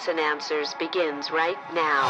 Evidence and Answers begins right now.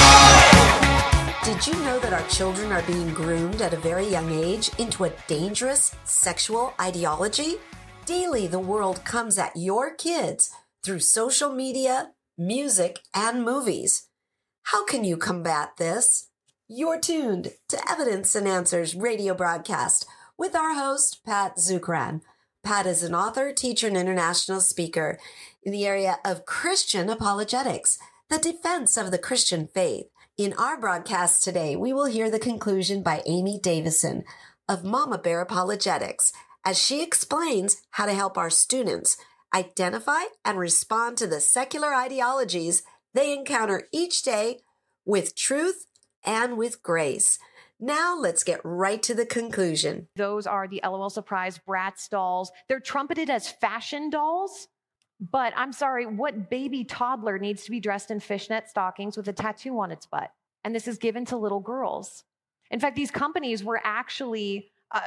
Did you know that our children are being groomed at a very young age into a dangerous sexual ideology? Daily, the world comes at your kids through social media, music, and movies. How can you combat this? You're tuned to Evidence and Answers radio broadcast with our host, Pat Zukeran. Pat is an author, teacher, and international speaker in the area of Christian apologetics, the defense of the Christian faith. In our broadcast today, we will hear the conclusion by Amy Davison of Mama Bear Apologetics as she explains how to help our students identify and respond to the secular ideologies they encounter each day with truth and with grace. Now let's get right to the conclusion. Those are the LOL Surprise Bratz dolls. They're trumpeted as fashion dolls, but I'm sorry, what baby toddler needs to be dressed in fishnet stockings with a tattoo on its butt? And this is given to little girls. In fact, these companies were actually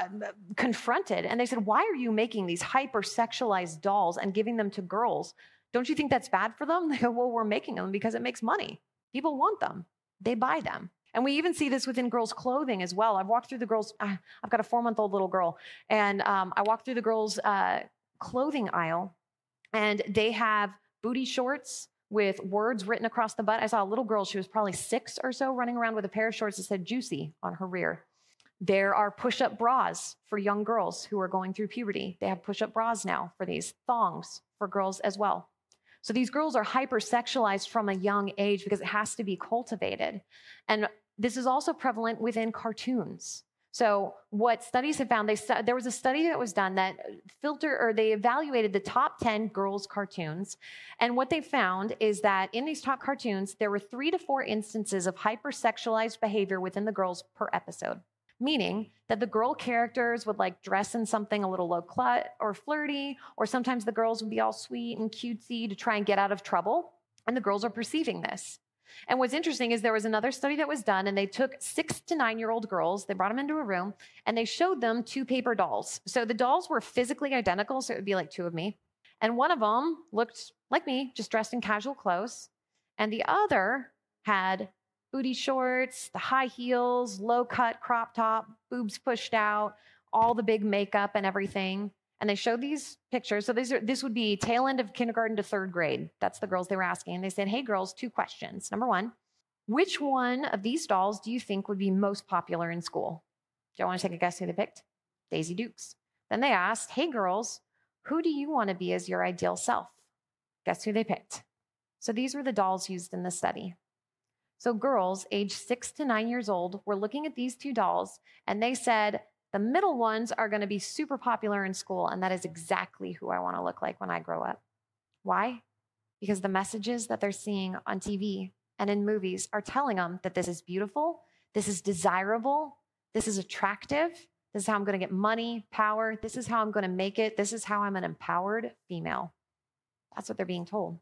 confronted, and they said, why are you making these hyper-sexualized dolls and giving them to girls? Don't you think that's bad for them? They go, well, we're making them because it makes money. People want them. They buy them. And we even see this within girls' clothing as well. I've walked through the girls, I've got a 4-month-old little girl, and I walked through the girls' clothing aisle, and they have booty shorts with words written across the butt. I saw a little girl, she was probably 6 or so, running around with a pair of shorts that said juicy on her rear. There are push-up bras for young girls who are going through puberty. They have push-up bras now for these, thongs for girls as well. So these girls are hypersexualized from a young age because it has to be cultivated. And this is also prevalent within cartoons. So what studies have found, there was a study that was done that they evaluated the top 10 girls' cartoons. And what they found is that in these top cartoons, there were 3 to 4 instances of hypersexualized behavior within the girls per episode. Meaning that the girl characters would like dress in something a little low cut or flirty, or sometimes the girls would be all sweet and cutesy to try and get out of trouble. And the girls are perceiving this. And what's interesting is there was another study that was done, and they took 6 to 9-year-old girls, they brought them into a room, and they showed them 2 paper dolls. So the dolls were physically identical, so it would be like 2 of me. And one of them looked like me, just dressed in casual clothes. And the other had booty shorts, the high heels, low cut crop top, boobs pushed out, all the big makeup and everything. And they showed these pictures. So this would be tail end of kindergarten to 3rd grade. That's the girls they were asking. And they said, hey girls, 2 questions. Number 1, which one of these dolls do you think would be most popular in school? Do you want to take a guess who they picked? Daisy Dukes. Then they asked, hey girls, who do you want to be as your ideal self? Guess who they picked? So these were the dolls used in the study. So girls aged 6 to 9 years old were looking at these 2 dolls, and they said, the middle ones are going to be super popular in school, and that is exactly who I want to look like when I grow up. Why? Because the messages that they're seeing on TV and in movies are telling them that this is beautiful, this is desirable, this is attractive, this is how I'm going to get money, power, this is how I'm going to make it, this is how I'm an empowered female. That's what they're being told.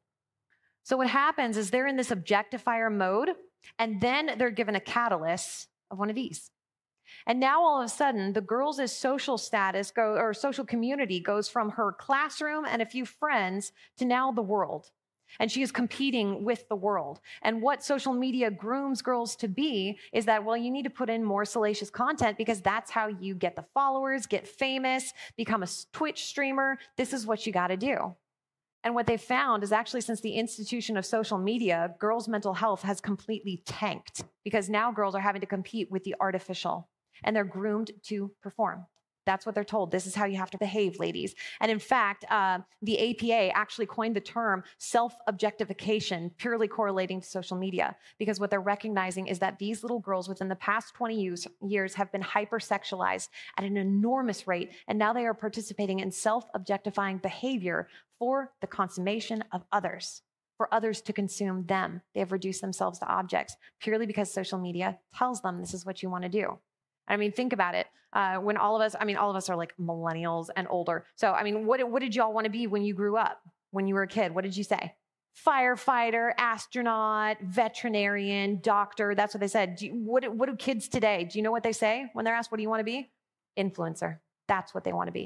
So what happens is they're in this objectifier mode, and then they're given a catalyst of one of these. And now all of a sudden, the girls' social status social community goes from her classroom and a few friends to now the world. And she is competing with the world. And what social media grooms girls to be is that, well, you need to put in more salacious content because that's how you get the followers, get famous, become a Twitch streamer. This is what you got to do. And what they found is actually since the institution of social media, girls' mental health has completely tanked because now girls are having to compete with the artificial. And they're groomed to perform. That's what they're told. This is how you have to behave, ladies. And in fact, the APA actually coined the term self-objectification, purely correlating to social media, because what they're recognizing is that these little girls within the past 20 years have been hypersexualized at an enormous rate, and now they are participating in self-objectifying behavior for the consummation of others, for others to consume them. They have reduced themselves to objects purely because social media tells them this is what you want to do. I mean, think about it. When all of us are like millennials and older. So, what did y'all want to be when you grew up? When you were a kid, what did you say? Firefighter, astronaut, veterinarian, doctor. That's what they said. What do kids today? Do you know what they say when they're asked, what do you want to be? Influencer. That's what they want to be.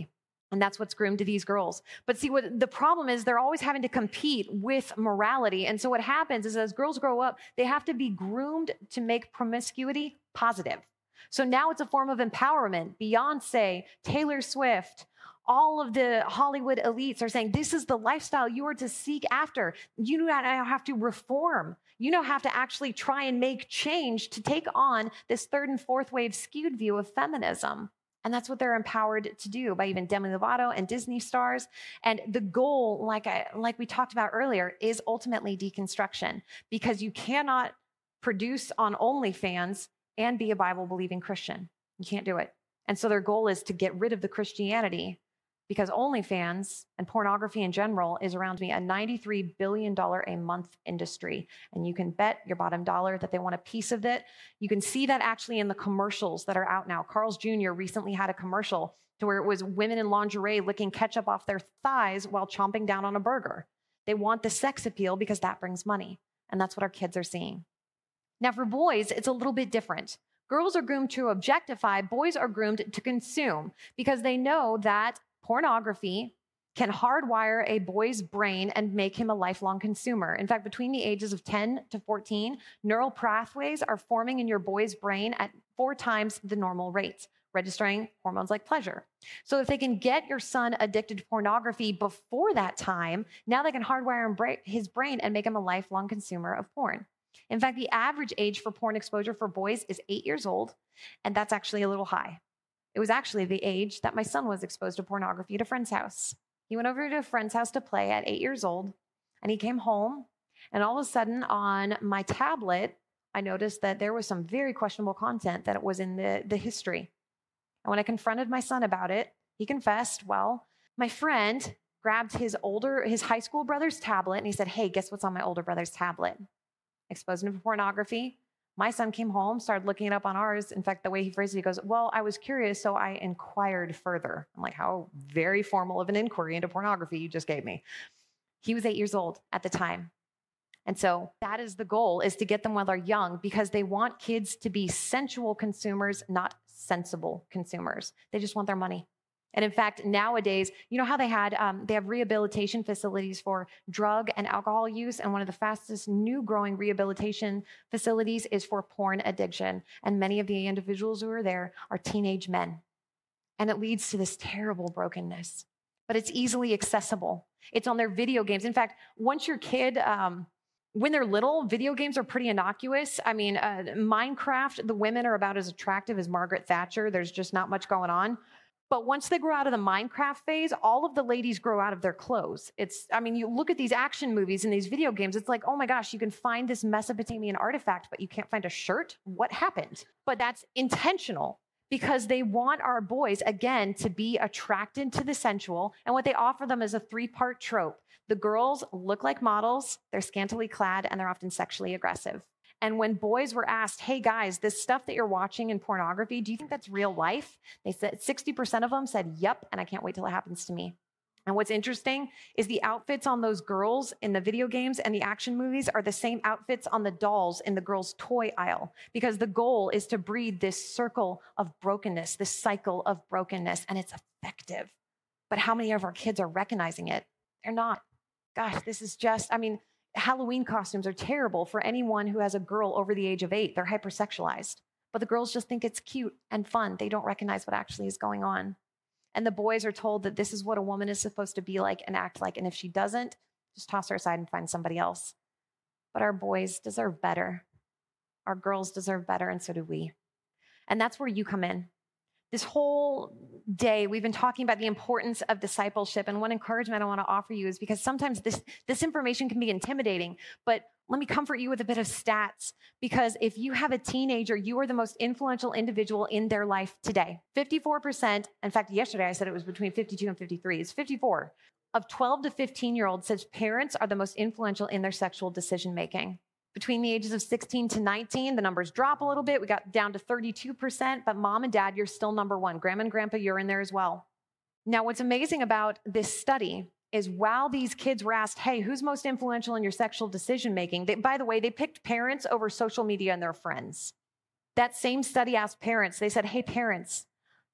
And that's what's groomed to these girls. But see, what the problem is, they're always having to compete with morality. And so what happens is as girls grow up, they have to be groomed to make promiscuity positive. So now it's a form of empowerment. Beyonce, Taylor Swift, all of the Hollywood elites are saying, this is the lifestyle you are to seek after. You now have to reform. You now have to actually try and make change to take on this third and fourth wave skewed view of feminism. And that's what they're empowered to do by even Demi Lovato and Disney stars. And the goal, like we talked about earlier, is ultimately deconstruction, because you cannot produce on OnlyFans and be a Bible-believing Christian. You can't do it. And so their goal is to get rid of the Christianity, because OnlyFans and pornography in general is around me a $93 billion a month industry. And you can bet your bottom dollar that they want a piece of it. You can see that actually in the commercials that are out now. Carl's Jr. recently had a commercial to where it was women in lingerie licking ketchup off their thighs while chomping down on a burger. They want the sex appeal because that brings money. And that's what our kids are seeing. Now for boys, it's a little bit different. Girls are groomed to objectify, boys are groomed to consume, because they know that pornography can hardwire a boy's brain and make him a lifelong consumer. In fact, between the ages of 10 to 14, neural pathways are forming in your boy's brain at 4 times the normal rate, registering hormones like pleasure. So if they can get your son addicted to pornography before that time, now they can hardwire his brain and make him a lifelong consumer of porn. In fact, the average age for porn exposure for boys is 8 years old, and that's actually a little high. It was actually the age that my son was exposed to pornography at a friend's house. He went over to a friend's house to play at 8 years old, and he came home, and all of a sudden on my tablet, I noticed that there was some very questionable content that was in the history. And when I confronted my son about it, he confessed, well, my friend grabbed his high school brother's tablet, and he said, hey, guess what's on my older brother's tablet? Exposed him to pornography. My son came home, started looking it up on ours. In fact, the way he phrased it, he goes, well, I was curious, so I inquired further. I'm like, how very formal of an inquiry into pornography you just gave me. He was 8 years old at the time. And so that is the goal, is to get them while they're young, because they want kids to be sensual consumers, not sensible consumers. They just want their money. And in fact, nowadays, you know how they have rehabilitation facilities for drug and alcohol use. And one of the fastest new growing rehabilitation facilities is for porn addiction. And many of the individuals who are there are teenage men. And it leads to this terrible brokenness, but it's easily accessible. It's on their video games. In fact, once your kid, when they're little, video games are pretty innocuous. I mean, Minecraft, the women are about as attractive as Margaret Thatcher. There's just not much going on. But once they grow out of the Minecraft phase, all of the ladies grow out of their clothes. You look at these action movies and these video games, it's like, oh my gosh, you can find this Mesopotamian artifact, but you can't find a shirt? What happened? But that's intentional, because they want our boys, again, to be attracted to the sensual. And what they offer them is a 3-part trope. The girls look like models, they're scantily clad, and they're often sexually aggressive. And when boys were asked, hey guys, this stuff that you're watching in pornography, do you think that's real life? They said 60% of them said, yep, and I can't wait till it happens to me. And what's interesting is the outfits on those girls in the video games and the action movies are the same outfits on the dolls in the girls' toy aisle, because the goal is to breed this circle of brokenness, this cycle of brokenness, and it's effective. But how many of our kids are recognizing it? They're not. Gosh, this is just, Halloween costumes are terrible for anyone who has a girl over the age of 8. They're hypersexualized. But the girls just think it's cute and fun. They don't recognize what actually is going on. And the boys are told that this is what a woman is supposed to be like and act like. And if she doesn't, just toss her aside and find somebody else. But our boys deserve better. Our girls deserve better, and so do we. And that's where you come in. This whole day, we've been talking about the importance of discipleship. And one encouragement I want to offer you is, because sometimes this information can be intimidating, but let me comfort you with a bit of stats. Because if you have a teenager, you are the most influential individual in their life today. 54%, in fact, yesterday I said it was between 52 and 53. It's 54 of 12 to 15-year-olds says parents are the most influential in their sexual decision-making. Between the ages of 16 to 19, the numbers drop a little bit. We got down to 32%, but mom and dad, you're still number one. Grandma and grandpa, you're in there as well. Now, what's amazing about this study is while these kids were asked, hey, who's most influential in your sexual decision-making? By the way, they picked parents over social media and their friends. That same study asked parents, they said, hey, parents,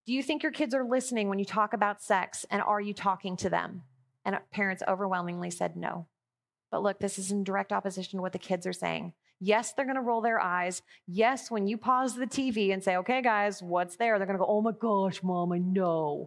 Do you think your kids are listening when you talk about sex, and are you talking to them? And parents overwhelmingly said no. But look, this is in direct opposition to what the kids are saying. Yes, they're going to roll their eyes. Yes, when you pause the TV and say, okay, guys, what's there? They're going to go, oh my gosh, Mom, I know.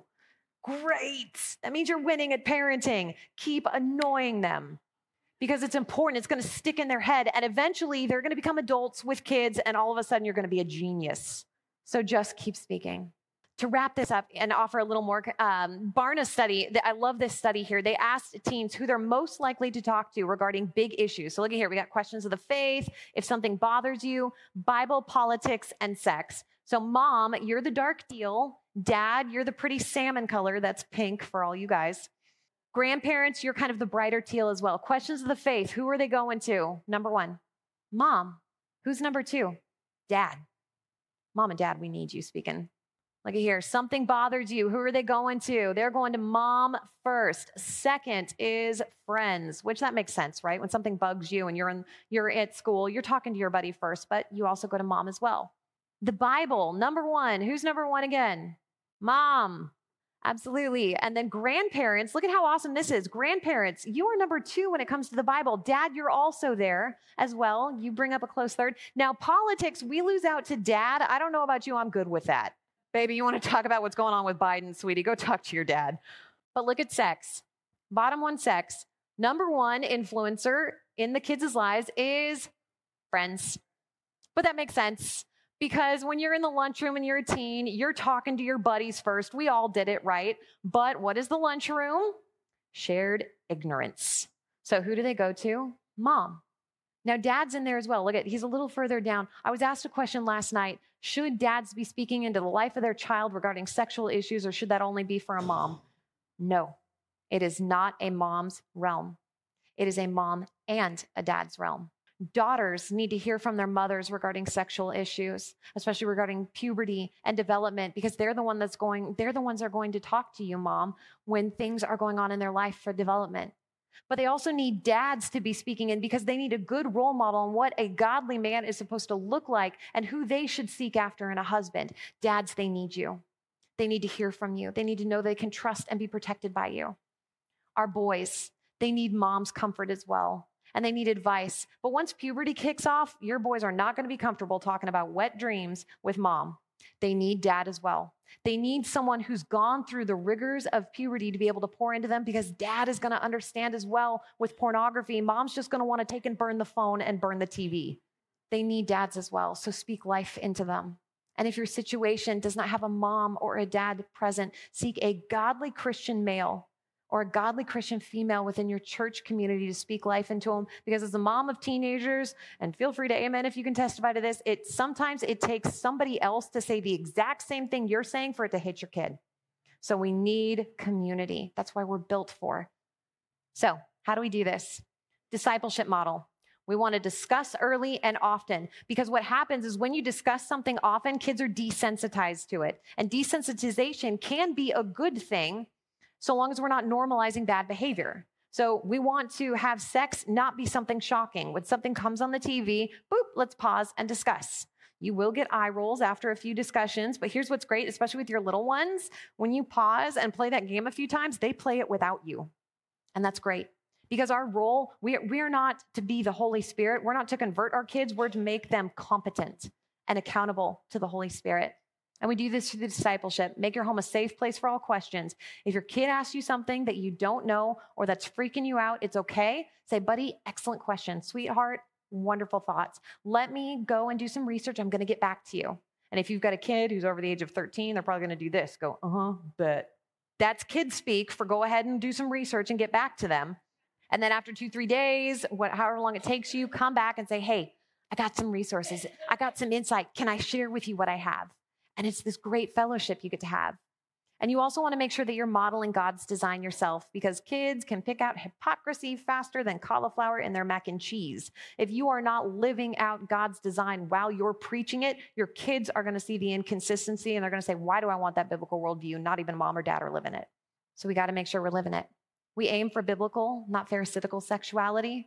Great. That means you're winning at parenting. Keep annoying them because it's important. It's going to stick in their head. And eventually they're going to become adults with kids. And all of a sudden you're going to be a genius. So just keep speaking. To wrap this up and offer a little more, Barna study, I love this study here. They asked teens who they're most likely to talk to regarding big issues. So look at here, we got questions of the faith, if something bothers you, Bible, politics, and sex. So mom, you're the dark teal. Dad, you're the pretty salmon color. That's pink for all you guys. Grandparents, you're kind of the brighter teal as well. Questions of the faith, who are they going to? Number 1, mom. Who's number 2? Dad. Mom and dad, we need you speaking. Look at here. Something bothers you. Who are they going to? They're going to mom first. Second is friends, which that makes sense, right? When something bugs you and you're at school, you're talking to your buddy first, but you also go to mom as well. The Bible, number 1. Who's number 1 again? Mom. Absolutely. And then grandparents, look at how awesome this is. Grandparents, you are number 2 when it comes to the Bible. Dad, you're also there as well. You bring up a close third. Now, politics, we lose out to dad. I don't know about you. I'm good with that. Baby, you want to talk about what's going on with Biden, sweetie? Go talk to your dad. But look at sex. Bottom 1, sex. Number 1 influencer in the kids' lives is friends. But that makes sense because when you're in the lunchroom and you're a teen, you're talking to your buddies first. We all did it, right? But what is the lunchroom? Shared ignorance. So who do they go to? Mom. Now, dad's in there as well. Look at, he's a little further down. I was asked a question last night. Should dads be speaking into the life of their child regarding sexual issues, or should that only be for a mom? No, it is not a mom's realm. It is a mom and a dad's realm. Daughters need to hear from their mothers regarding sexual issues, especially regarding puberty and development, because they're the ones that are going to talk to you, mom, when things are going on in their life for development. But they also need dads to be speaking in because they need a good role model on what a godly man is supposed to look like and who they should seek after in a husband. Dads, they need you. They need to hear from you. They need to know they can trust and be protected by you. Our boys, they need mom's comfort as well, and they need advice. But once puberty kicks off, your boys are not going to be comfortable talking about wet dreams with mom. They need dad as well. They need someone who's gone through the rigors of puberty to be able to pour into them, because dad is going to understand as well with pornography. Mom's just going to want to take and burn the phone and burn the TV. They need dads as well. So speak life into them. And if your situation does not have a mom or a dad present, seek a godly Christian male or a godly Christian female within your church community to speak life into them. Because as a mom of teenagers, and feel free to amen if you can testify to this, sometimes it takes somebody else to say the exact same thing you're saying for it to hit your kid. So we need community. That's why we're built for. So how do we do this? Discipleship model. We want to discuss early and often, because what happens is when you discuss something often, kids are desensitized to it. And desensitization can be a good thing, so long as we're not normalizing bad behavior. So we want to have sex not be something shocking. When something comes on the TV, boop, let's pause and discuss. You will get eye rolls after a few discussions, but here's what's great, especially with your little ones. When you pause and play that game a few times, they play it without you. And that's great. Because our role, we're not to be the Holy Spirit. We're not to convert our kids. We're to make them competent and accountable to the Holy Spirit. And we do this through the discipleship. Make your home a safe place for all questions. If your kid asks you something that you don't know or that's freaking you out, it's okay. Say, buddy, excellent question. Sweetheart, wonderful thoughts. Let me go and do some research. I'm going to get back to you. And if you've got a kid who's over the age of 13, they're probably going to do this. Go, bet. That's kid speak for go ahead and do some research and get back to them. And then after 2-3 days, however long it takes you, come back and say, hey, I got some resources. I got some insight. Can I share with you what I have? And it's this great fellowship you get to have. And you also want to make sure that you're modeling God's design yourself, because kids can pick out hypocrisy faster than cauliflower in their mac and cheese. If you are not living out God's design while you're preaching it, your kids are going to see the inconsistency and they're going to say, why do I want that biblical worldview? Not even mom or dad are living it. So we got to make sure we're living it. We aim for biblical, not pharisaical sexuality.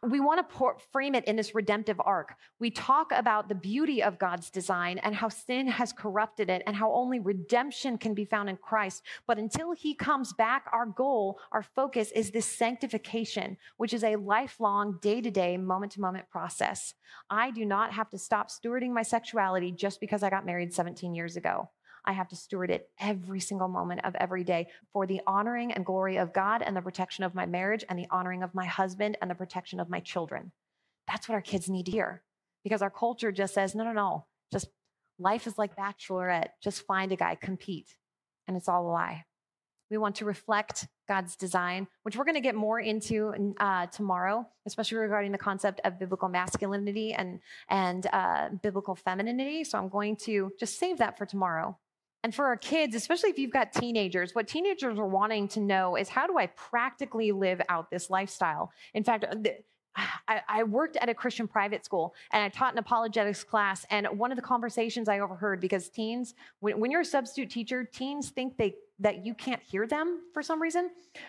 we want to frame it in this redemptive arc. We talk about the beauty of God's design and how sin has corrupted it and how only redemption can be found in Christ. But until he comes back, our goal, our focus is this sanctification, which is a lifelong, day-to-day, moment-to-moment process. I do not have to stop stewarding my sexuality just because I got married 17 years ago. I have to steward it every single moment of every day for the honoring and glory of God and the protection of my marriage and the honoring of my husband and the protection of my children. That's what our kids need to hear, because our culture just says, no, just life is like Bachelorette. Just find a guy, compete. And it's all a lie. We want to reflect God's design, which we're going to get more into tomorrow, especially regarding the concept of biblical masculinity and biblical femininity. So I'm going to just save that for tomorrow. And for our kids, especially if you've got teenagers, what teenagers are wanting to know is, how do I practically live out this lifestyle? In fact, I worked at a Christian private school and I taught an apologetics class. And one of the conversations I overheard, because teens, when you're a substitute teacher, teens think that you can't hear them for some reason.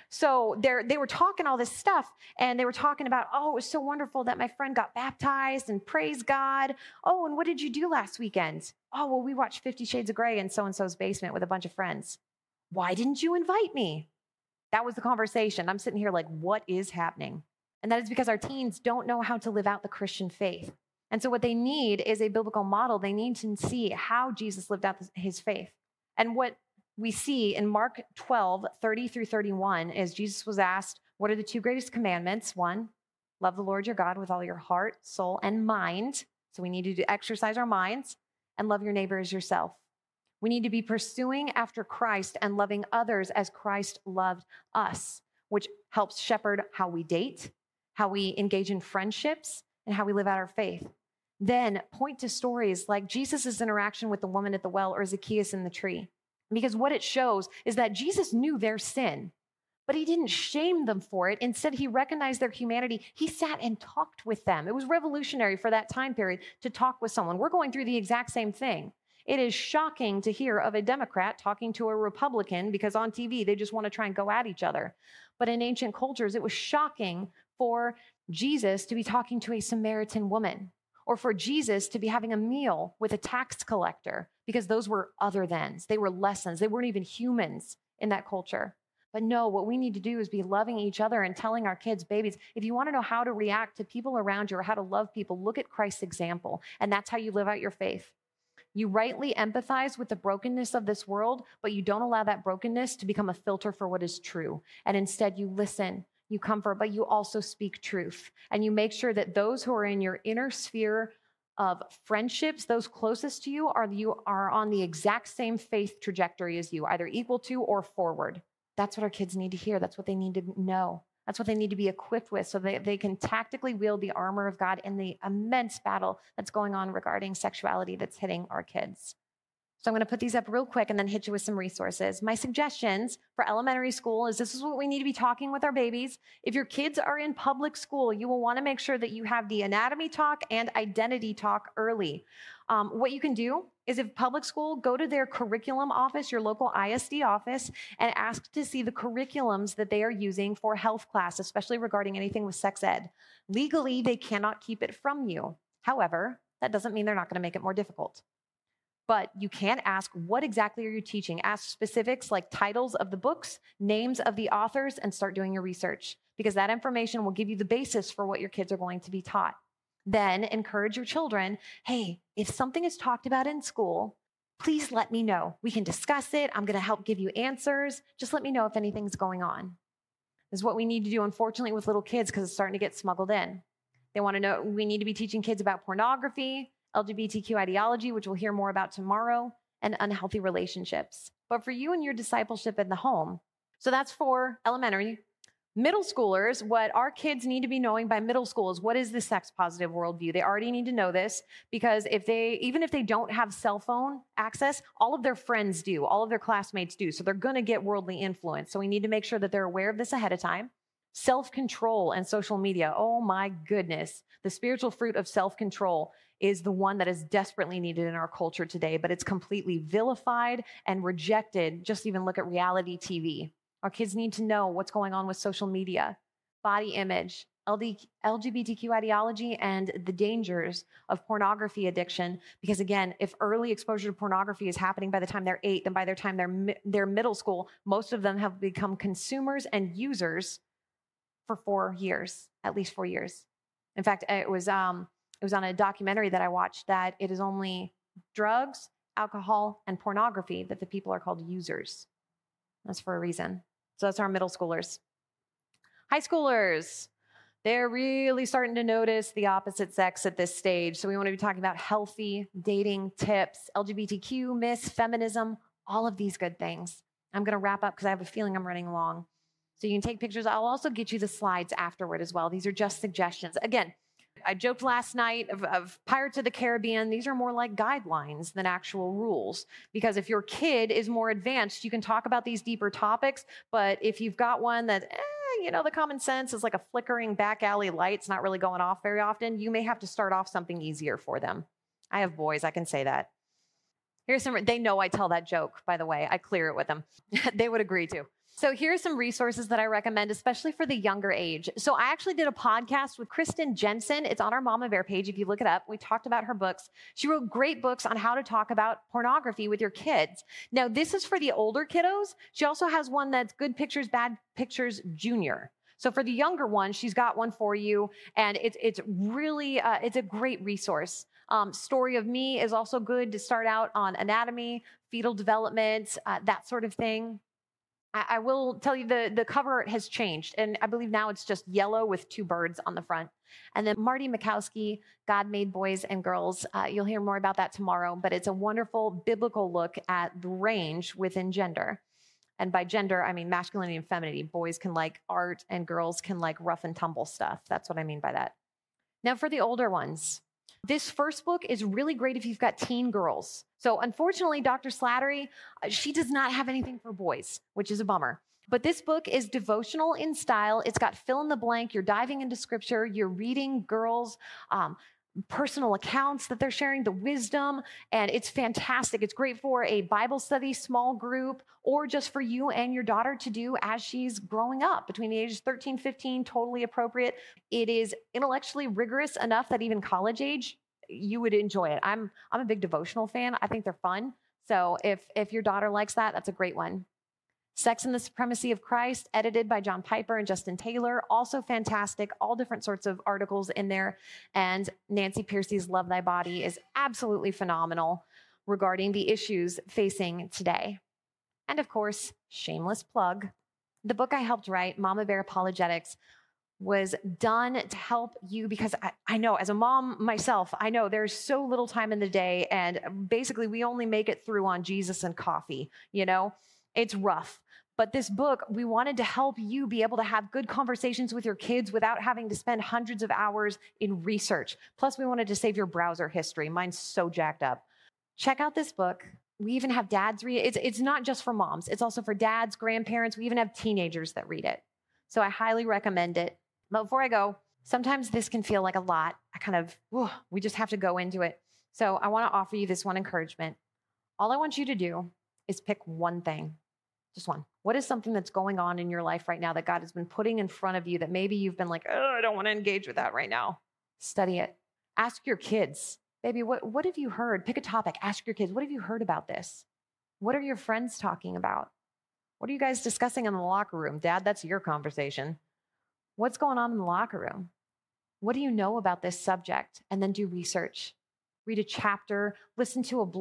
So they were talking all this stuff, and they were talking about, oh, it was so wonderful that my friend got baptized, and praise God. Oh, and what did you do last weekend? Oh, well, we watched 50 Shades of Grey in so-and-so's basement with a bunch of friends. Why didn't you invite me? That was the conversation. I'm sitting here like, what is happening? And that is because our teens don't know how to live out the Christian faith. And so what they need is a biblical model. They need to see how Jesus lived out his faith. And what we see in Mark 12, 30 through 31 is Jesus was asked, what are the two greatest commandments? One, love the Lord your God with all your heart, soul, and mind. So we need to exercise our minds, and love your neighbor as yourself. We need to be pursuing after Christ and loving others as Christ loved us, which helps shepherd how we date, how we engage in friendships, and how we live out our faith. Then point to stories like Jesus' interaction with the woman at the well or Zacchaeus in the tree. Because what it shows is that Jesus knew their sin, but he didn't shame them for it. Instead, he recognized their humanity. He sat and talked with them. It was revolutionary for that time period to talk with someone. We're going through the exact same thing. It is shocking to hear of a Democrat talking to a Republican because on TV, they just want to try and go at each other. But in ancient cultures, it was shocking for Jesus to be talking to a Samaritan woman, or for Jesus to be having a meal with a tax collector, because those were other thans. They were lessons. They weren't even humans in that culture. But no, what we need to do is be loving each other and telling our kids, babies, if you want to know how to react to people around you or how to love people, look at Christ's example. And that's how you live out your faith. You rightly empathize with the brokenness of this world, but you don't allow that brokenness to become a filter for what is true. And instead you listen, you comfort, but you also speak truth. And you make sure that those who are in your inner sphere of friendships, those closest to you are on the exact same faith trajectory as you, either equal to or forward. That's what our kids need to hear. That's what they need to know. That's what they need to be equipped with so that they can tactically wield the armor of God in the immense battle that's going on regarding sexuality that's hitting our kids. So I'm going to put these up real quick and then hit you with some resources. My suggestions for elementary school is this is what we need to be talking with our babies. If your kids are in public school, you will want to make sure that you have the anatomy talk and identity talk early. What you can do is, if public school, go to their curriculum office, your local ISD office, and ask to see the curriculums that they are using for health class, especially regarding anything with sex ed. Legally, they cannot keep it from you. However, that doesn't mean they're not going to make it more difficult. But you can ask, what exactly are you teaching? Ask specifics like titles of the books, names of the authors, and start doing your research, because that information will give you the basis for what your kids are going to be taught. Then encourage your children, hey, if something is talked about in school, please let me know. We can discuss it. I'm going to help give you answers. Just let me know if anything's going on. This is what we need to do, unfortunately, with little kids, because it's starting to get smuggled in. They want to know, we need to be teaching kids about pornography, LGBTQ ideology, which we'll hear more about tomorrow, and unhealthy relationships. But for you and your discipleship in the home, so that's for elementary. Middle schoolers, what our kids need to be knowing by middle school is, what is the sex positive worldview? They already need to know this, because even if they don't have cell phone access, all of their friends do, all of their classmates do. So they're going to get worldly influence. So we need to make sure that they're aware of this ahead of time. Self-control and social media. Oh my goodness. The spiritual fruit of self-control is the one that is desperately needed in our culture today, but it's completely vilified and rejected. Just even look at reality TV. Our kids need to know what's going on with social media, body image, LGBTQ ideology and the dangers of pornography addiction. Because again, if early exposure to pornography is happening by the time they're 8, then by the time they're middle school, most of them have become consumers and users for 4 years, at least 4 years. In fact, it was on a documentary that I watched that it is only drugs, alcohol, and pornography that the people are called users. That's for a reason. So that's our middle schoolers. High schoolers, they're really starting to notice the opposite sex at this stage. So we want to be talking about healthy dating tips, LGBTQ, myths, feminism, all of these good things. I'm going to wrap up because I have a feeling I'm running long. So you can take pictures. I'll also get you the slides afterward as well. These are just suggestions. Again, I joked last night of Pirates of the Caribbean. These are more like guidelines than actual rules. Because if your kid is more advanced, you can talk about these deeper topics. But if you've got one that, the common sense is like a flickering back alley light, it's not really going off very often, you may have to start off something easier for them. I have boys, I can say that. They know I tell that joke, by the way. I clear it with them. They would agree too. So here are some resources that I recommend, especially for the younger age. So I actually did a podcast with Kristen Jensen. It's on our Mama Bear page if you look it up. We talked about her books. She wrote great books on how to talk about pornography with your kids. Now, this is for the older kiddos. She also has one that's Good Pictures, Bad Pictures Junior. So for the younger one, she's got one for you. And it's really, it's a great resource. Story of Me is also good to start out on anatomy, fetal development, that sort of thing. I will tell you the cover art has changed, and I believe now it's just yellow with 2 birds on the front. And then Marty Makowski, God Made Boys and Girls. You'll hear more about that tomorrow, but it's a wonderful biblical look at the range within gender. And by gender, I mean masculinity and femininity. Boys can like art and girls can like rough and tumble stuff. That's what I mean by that. Now for the older ones. This first book is really great if you've got teen girls. So unfortunately, Dr. Slattery, she does not have anything for boys, which is a bummer. But this book is devotional in style. It's got fill in the blank. You're diving into scripture. You're reading girls' personal accounts that they're sharing, the wisdom, and it's fantastic. It's great for a Bible study, small group, or just for you and your daughter to do as she's growing up between the ages 13, 15, totally appropriate. It is intellectually rigorous enough that even college age, you would enjoy it. I'm a big devotional fan. I think they're fun. So if your daughter likes that, that's a great one. Sex and the Supremacy of Christ, edited by John Piper and Justin Taylor, also fantastic, all different sorts of articles in there. And Nancy Pearcey's Love Thy Body is absolutely phenomenal regarding the issues facing today. And of course, shameless plug, the book I helped write, Mama Bear Apologetics, was done to help you because I know as a mom myself, I know there's so little time in the day and basically we only make it through on Jesus and coffee, It's rough. But this book, we wanted to help you be able to have good conversations with your kids without having to spend hundreds of hours in research. Plus, we wanted to save your browser history. Mine's so jacked up. Check out this book. We even have dads read it. It's not just for moms. It's also for dads, grandparents. We even have teenagers that read it. So I highly recommend it. But before I go, sometimes this can feel like a lot. We just have to go into it. So I want to offer you this one encouragement. All I want you to do is pick one thing. Just one. What is something that's going on in your life right now that God has been putting in front of you that maybe you've been like, I don't want to engage with that right now? Study it. Ask your kids, baby, what have you heard? Pick a topic. Ask your kids, what have you heard about this? What are your friends talking about? What are you guys discussing in the locker room? Dad, that's your conversation. What's going on in the locker room? What do you know about this subject? And then do research. Read a chapter, listen to a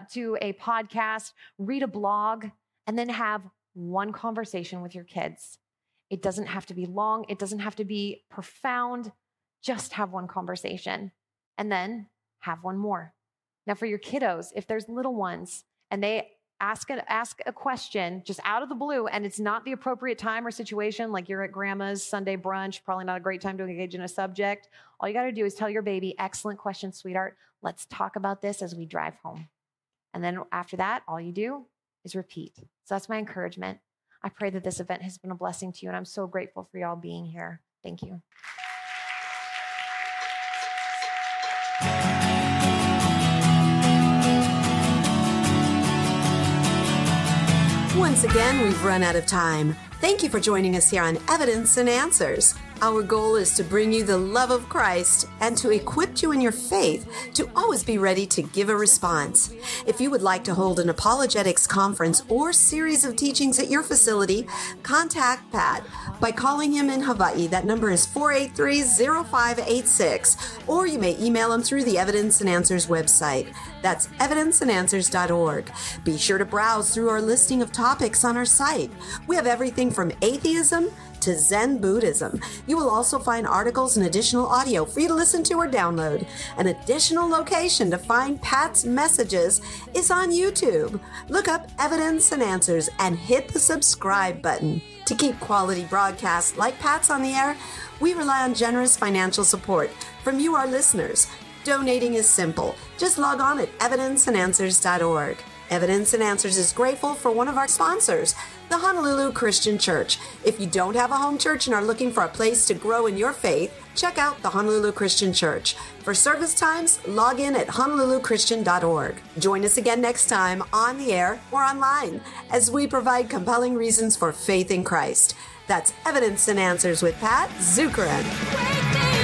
podcast, read a blog, and then have one conversation with your kids. It doesn't have to be long. It doesn't have to be profound. Just have one conversation and then have one more. Now for your kiddos, if there's little ones and they ask a question just out of the blue and it's not the appropriate time or situation, like you're at grandma's Sunday brunch, probably not a great time to engage in a subject. All you got to do is tell your baby, excellent question, sweetheart. Let's talk about this as we drive home. And then after that, all you do is repeat. So that's my encouragement. I pray that this event has been a blessing to you, and I'm so grateful for y'all being here. Thank you. Once again, we've run out of time. Thank you for joining us here on Evidence and Answers. Our goal is to bring you the love of Christ and to equip you in your faith to always be ready to give a response. If you would like to hold an apologetics conference or series of teachings at your facility, contact Pat by calling him in Hawaii. That number is 483-0586, or you may email him through the Evidence and Answers website. That's evidenceandanswers.org. Be sure to browse through our listing of topics on our site. We have everything from atheism to Zen Buddhism. You will also find articles and additional audio for you to listen to or download. An additional location to find Pat's messages is on YouTube. Look up Evidence and Answers and hit the subscribe button. To keep quality broadcasts like Pat's on the air, we rely on generous financial support from you, our listeners. Donating is simple. Just log on at evidenceandanswers.org. Evidence and Answers is grateful for one of our sponsors, the Honolulu Christian Church. If you don't have a home church and are looking for a place to grow in your faith, check out the Honolulu Christian Church. For service times, log in at honoluluchristian.org. Join us again next time on the air or online as we provide compelling reasons for faith in Christ. That's Evidence and Answers with Pat Zukeran.